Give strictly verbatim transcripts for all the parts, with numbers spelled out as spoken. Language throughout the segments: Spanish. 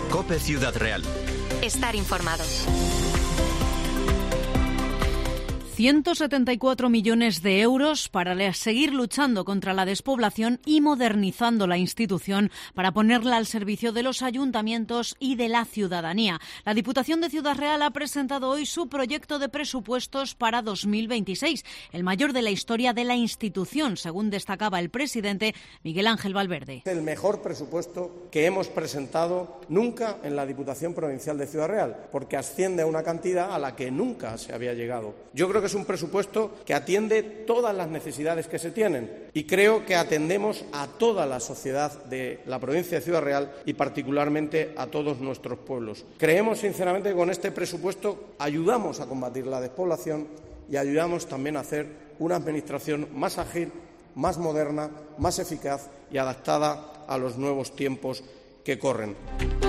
COPE Ciudad Real. Estar informado. ciento setenta y cuatro millones de euros para seguir luchando contra la despoblación y modernizando la institución para ponerla al servicio de los ayuntamientos y de la ciudadanía. La Diputación de Ciudad Real ha presentado hoy su proyecto de presupuestos para dos mil veintiséis, el mayor de la historia de la institución, según destacaba el presidente Miguel Ángel Valverde. El mejor presupuesto que hemos presentado nunca en la Diputación Provincial de Ciudad Real, porque asciende a una cantidad a la que nunca se había llegado. Yo creo que es un presupuesto que atiende todas las necesidades que se tienen y creo que atendemos a toda la sociedad de la provincia de Ciudad Real y particularmente a todos nuestros pueblos. Creemos sinceramente que con este presupuesto ayudamos a combatir la despoblación y ayudamos también a hacer una administración más ágil, más moderna, más eficaz y adaptada a los nuevos tiempos que corren.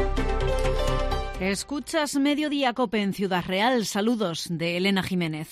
Escuchas Mediodía COPE en Ciudad Real. Saludos de Elena Jiménez.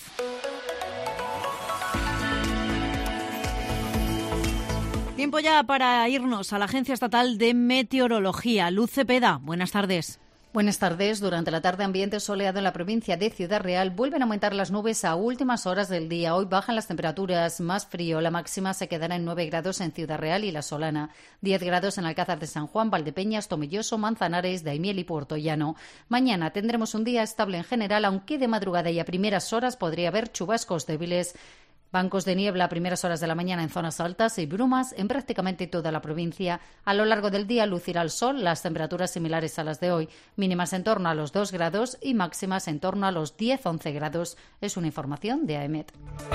Tiempo ya para irnos a la Agencia Estatal de Meteorología. Luz Cepeda, buenas tardes. Buenas tardes. Durante la tarde, ambiente soleado en la provincia de Ciudad Real. Vuelven a aumentar las nubes a últimas horas del día. Hoy bajan las temperaturas, más frío. La máxima se quedará en nueve grados en Ciudad Real y La Solana, diez grados en Alcázar de San Juan, Valdepeñas, Tomelloso, Manzanares, Daimiel y Puertollano. Mañana tendremos un día estable en general, aunque de madrugada y a primeras horas podría haber chubascos débiles. Bancos de niebla a primeras horas de la mañana en zonas altas y brumas en prácticamente toda la provincia. A lo largo del día lucirá el sol, las temperaturas similares a las de hoy, mínimas en torno a los dos grados y máximas en torno a los diez a once grados. Es una información de AEMET.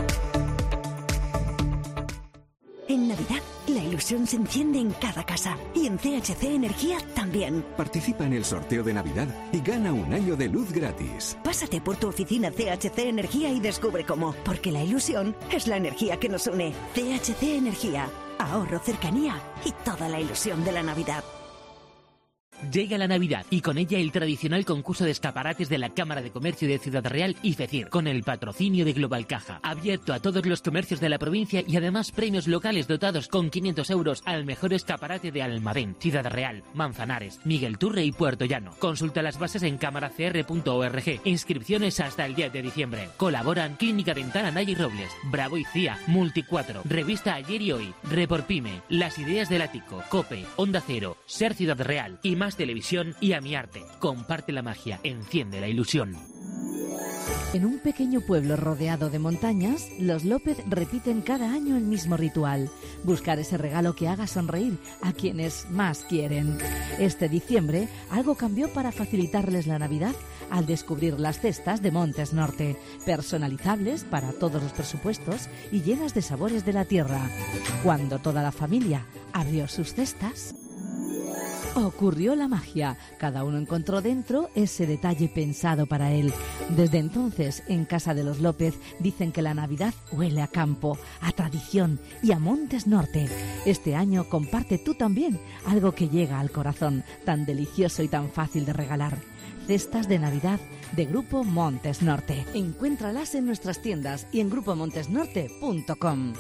En Navidad, la ilusión se enciende en cada casa y en C H C Energía también. Participa en el sorteo de Navidad y gana un año de luz gratis. Pásate por tu oficina C H C Energía y descubre cómo, porque la ilusión es la energía que nos une. C H C Energía, ahorro, cercanía y toda la ilusión de la Navidad. Llega la Navidad y con ella el tradicional concurso de escaparates de la Cámara de Comercio de Ciudad Real y FECIR, con el patrocinio de Global Caja. Abierto a todos los comercios de la provincia y además premios locales dotados con quinientos euros al mejor escaparate de Almadén, Ciudad Real, Manzanares, Miguel Turre y Puertollano. Consulta las bases en cámara c r punto org. Inscripciones hasta el diez de diciembre. Colaboran Clínica Dental Anaya y Robles, Bravo y C I A, Multicuatro, Revista Ayer y Hoy, Reporpime, Las Ideas del Ático, COPE, Onda Cero, Ser Ciudad Real y Más Televisión y Amiarte. Comparte la magia, enciende la ilusión. En un pequeño pueblo rodeado de montañas, los López repiten cada año el mismo ritual: buscar ese regalo que haga sonreír a quienes más quieren. Este diciembre, algo cambió para facilitarles la Navidad al descubrir las cestas de Montes Norte, personalizables para todos los presupuestos y llenas de sabores de la tierra. Cuando toda la familia abrió sus cestas, ocurrió la magia. Cada uno encontró dentro ese detalle pensado para él. Desde entonces, en casa de los López, dicen que la Navidad huele a campo, a tradición y a Montes Norte. Este año comparte tú también algo que llega al corazón, tan delicioso y tan fácil de regalar. Cestas de Navidad de Grupo Montes Norte. Encuéntralas en nuestras tiendas y en grupo montes norte punto com.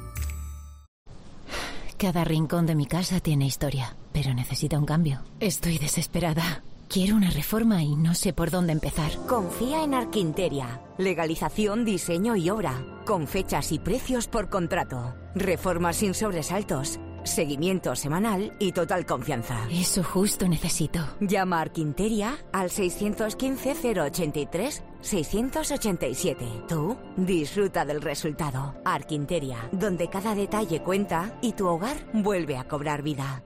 Cada rincón de mi casa tiene historia, pero necesita un cambio. Estoy desesperada. Quiero una reforma y no sé por dónde empezar. Confía en Arquinteria. Legalización, diseño y obra. Con fechas y precios por contrato. Reformas sin sobresaltos. Seguimiento semanal y total confianza. Eso justo necesito. Llama a Arquinteria al seiscientos quince cero ochenta y tres seiscientos ochenta y siete. Tú disfruta del resultado. Arquinteria, donde cada detalle cuenta y tu hogar vuelve a cobrar vida.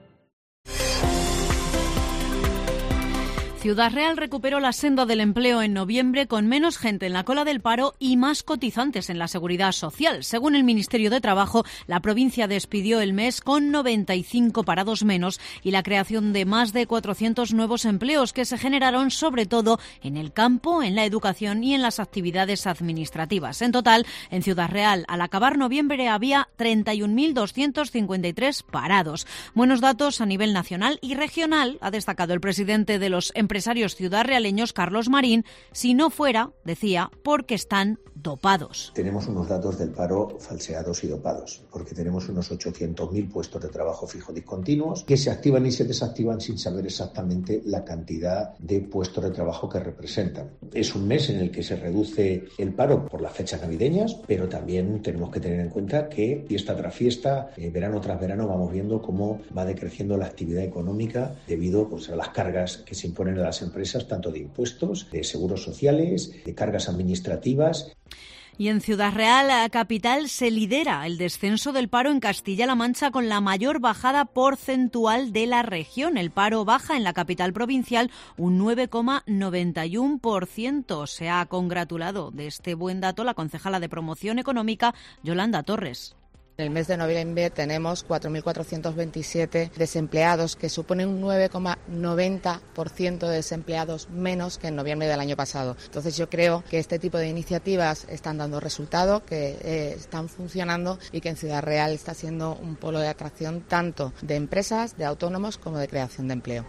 Ciudad Real recuperó la senda del empleo en noviembre con menos gente en la cola del paro y más cotizantes en la seguridad social. Según el Ministerio de Trabajo, la provincia despidió el mes con noventa y cinco parados menos y la creación de más de cuatrocientos nuevos empleos que se generaron sobre todo en el campo, en la educación y en las actividades administrativas. En total, en Ciudad Real, al acabar noviembre, había treinta y un mil doscientos cincuenta y tres parados. Buenos datos a nivel nacional y regional, ha destacado el presidente de los empresarios ciudadrealeños, Carlos Marín, si no fuera, decía, porque están dopados. Tenemos unos datos del paro falseados y dopados, porque tenemos unos ochocientos mil puestos de trabajo fijos discontinuos que se activan y se desactivan sin saber exactamente la cantidad de puestos de trabajo que representan. Es un mes en el que se reduce el paro por las fechas navideñas, pero también tenemos que tener en cuenta que fiesta tras fiesta, eh, verano tras verano, vamos viendo cómo va decreciendo la actividad económica debido pues, a las cargas que se imponen a las empresas, tanto de impuestos, de seguros sociales, de cargas administrativas. Y en Ciudad Real, la capital, se lidera el descenso del paro en Castilla-La Mancha con la mayor bajada porcentual de la región. El paro baja en la capital provincial un nueve coma noventa y uno por ciento. Se ha congratulado de este buen dato la concejala de Promoción Económica, Yolanda Torres. En el mes de noviembre tenemos cuatro mil cuatrocientos veintisiete desempleados, que suponen un nueve coma noventa por ciento de desempleados menos que en noviembre del año pasado. Entonces yo creo que este tipo de iniciativas están dando resultado, que eh, están funcionando y que en Ciudad Real está siendo un polo de atracción tanto de empresas, de autónomos como de creación de empleo.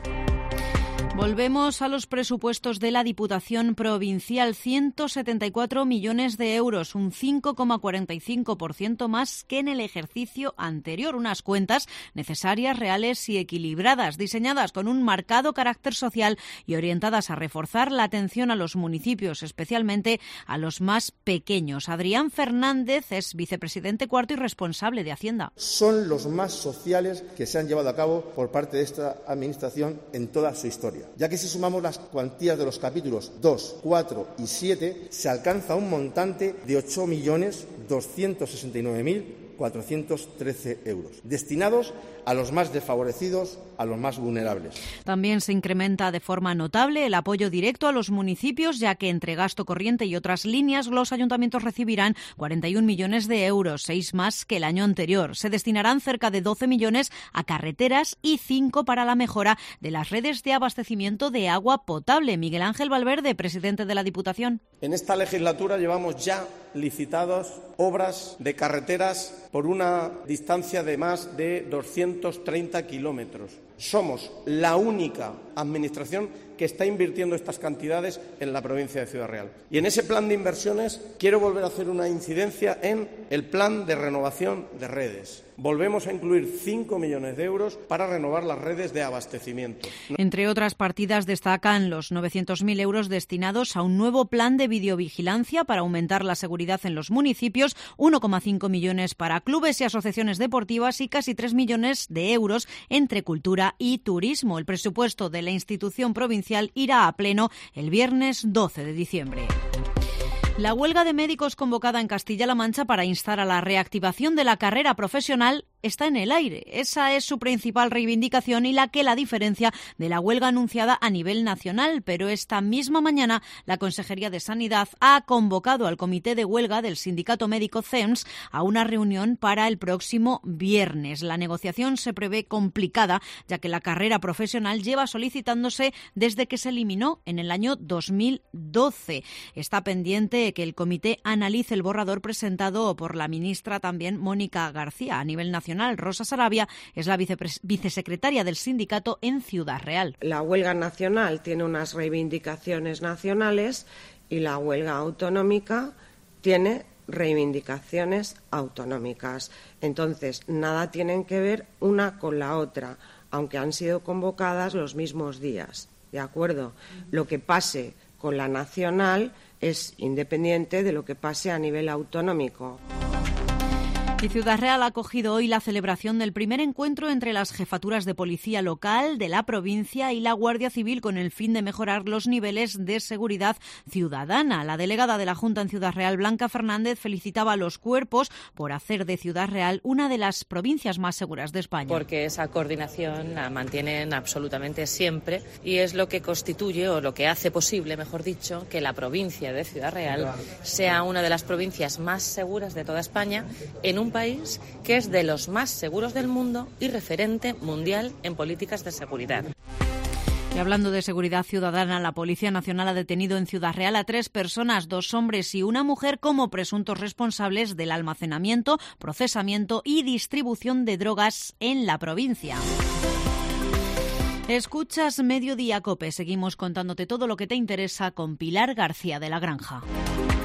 Volvemos a los presupuestos de la Diputación Provincial, ciento setenta y cuatro millones de euros, un cinco coma cuarenta y cinco por ciento más que en el ejercicio anterior. Unas cuentas necesarias, reales y equilibradas, diseñadas con un marcado carácter social y orientadas a reforzar la atención a los municipios, especialmente a los más pequeños. Adrián Fernández es vicepresidente cuarto y responsable de Hacienda. Son los más sociales que se han llevado a cabo por parte de esta Administración en toda su historia, ya que si sumamos las cuantías de los capítulos dos, cuatro y siete, se alcanza un montante de ocho millones doscientos sesenta y nueve mil cuatrocientos trece euros, destinados a los más desfavorecidos, a los más vulnerables. También se incrementa de forma notable el apoyo directo a los municipios, ya que entre gasto corriente y otras líneas los ayuntamientos recibirán cuarenta y un millones de euros, seis más que el año anterior. Se destinarán cerca de doce millones a carreteras y cinco para la mejora de las redes de abastecimiento de agua potable. Miguel Ángel Valverde, presidente de la Diputación. En esta legislatura llevamos ya licitados obras de carreteras por una distancia de más de doscientos treinta kilómetros. Somos la única administración que está invirtiendo estas cantidades en la provincia de Ciudad Real. Y en ese plan de inversiones quiero volver a hacer una incidencia en el plan de renovación de redes. Volvemos a incluir cinco millones de euros para renovar las redes de abastecimiento. Entre otras partidas destacan los novecientos mil euros destinados a un nuevo plan de videovigilancia para aumentar la seguridad en los municipios, uno coma cinco millones para clubes y asociaciones deportivas y casi tres millones de euros entre cultura y turismo. El presupuesto de la institución provincial irá a pleno el viernes doce de diciembre. La huelga de médicos convocada en Castilla-La Mancha para instar a la reactivación de la carrera profesional está en el aire. Esa es su principal reivindicación y la que la diferencia de la huelga anunciada a nivel nacional. Pero esta misma mañana la Consejería de Sanidad ha convocado al comité de huelga del Sindicato Médico C E M S a una reunión para el próximo viernes. La negociación se prevé complicada, ya que la carrera profesional lleva solicitándose desde que se eliminó en el año dos mil doce. Está pendiente que el comité analice el borrador presentado por la ministra también Mónica García. A nivel nacional, Rosa Sarabia es la vicepres- vicesecretaria del sindicato en Ciudad Real. La huelga nacional tiene unas reivindicaciones nacionales y la huelga autonómica tiene reivindicaciones autonómicas. Entonces, nada tienen que ver una con la otra, aunque han sido convocadas los mismos días. ¿De acuerdo? Lo que pase con la nacional es independiente de lo que pase a nivel autonómico. Y Ciudad Real ha acogido hoy la celebración del primer encuentro entre las jefaturas de policía local de la provincia y la Guardia Civil con el fin de mejorar los niveles de seguridad ciudadana. La delegada de la Junta en Ciudad Real, Blanca Fernández, felicitaba a los cuerpos por hacer de Ciudad Real una de las provincias más seguras de España. Porque esa coordinación la mantienen absolutamente siempre y es lo que constituye o lo que hace posible, mejor dicho, que la provincia de Ciudad Real sea una de las provincias más seguras de toda España en un país que es de los más seguros del mundo y referente mundial en políticas de seguridad. Y hablando de seguridad ciudadana, la Policía Nacional ha detenido en Ciudad Real a tres personas, dos hombres y una mujer, como presuntos responsables del almacenamiento, procesamiento y distribución de drogas en la provincia. Escuchas Mediodía COPE. Seguimos contándote todo lo que te interesa con Pilar García de la Granja.